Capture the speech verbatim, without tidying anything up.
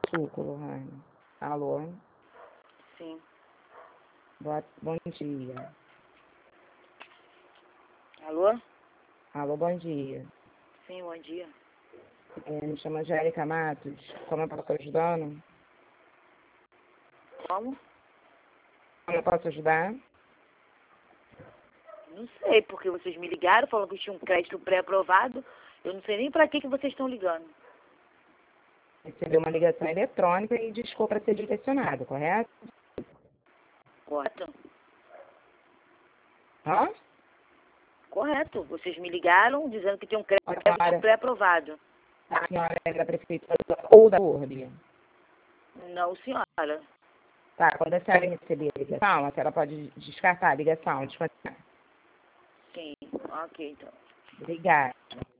suco, Lohane. Alô? Sim. Boa, bom dia. Alô? Alô, bom dia. Sim, bom dia. É, me chamo Angélica Matos. Como eu posso ajudando? Como? Como eu posso ajudar? Não sei, porque vocês me ligaram falando que tinha um crédito pré-aprovado. Eu não sei nem pra que, que vocês estão ligando. Recebeu uma ligação eletrônica e discou para ser direcionado, correto? Correto? Hã? Correto. Vocês me ligaram dizendo que tem um A crédito senhora, pré-aprovado. a senhora é da prefeitura ou da urbe? Não, senhora. Tá, quando a senhora receber a ligação, a senhora pode descartar a ligação, desconectar. Sim. Ok, então. Obrigada.